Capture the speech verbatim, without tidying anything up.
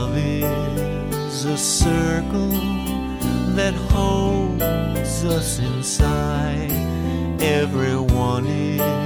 Love is a circle that holds us inside. Everyone is